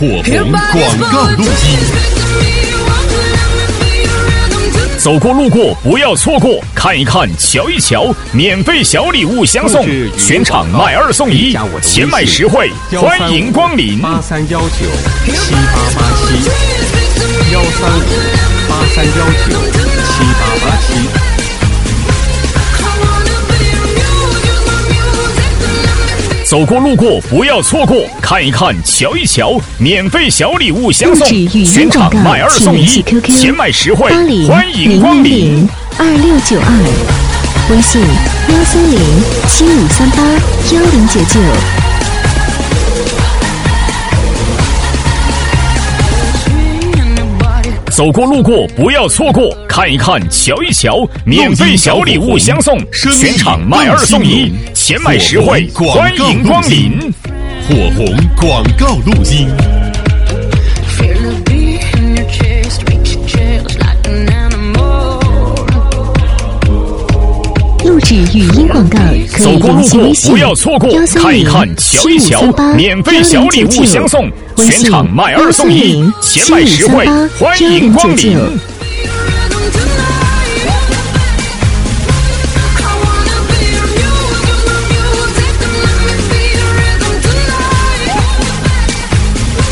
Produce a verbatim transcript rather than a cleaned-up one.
火红广告录音。 走过路过不要错过，看一看瞧一瞧，免费小礼物相送，全场买二送一，钱买实惠，欢迎光临。 八三幺九七八八七，幺三五八三幺九七八八七。 走过路过不要错过，看一看瞧一瞧，免费小礼物相送，全场买二送一，钱买实惠，欢迎光临。 二六九二，微信幺三零七五三八幺零九九。 走过路过不要错过，看一看瞧一瞧，免费小礼物相送，全场买二送一，钱买实惠，欢迎光临。 火红广告录音。 录制语音广告可以走过路过不要错过， 幺三看一零看瞧一瞧七五三八， 免费小礼物相送，全场买二送一，钱买实惠，欢迎光临。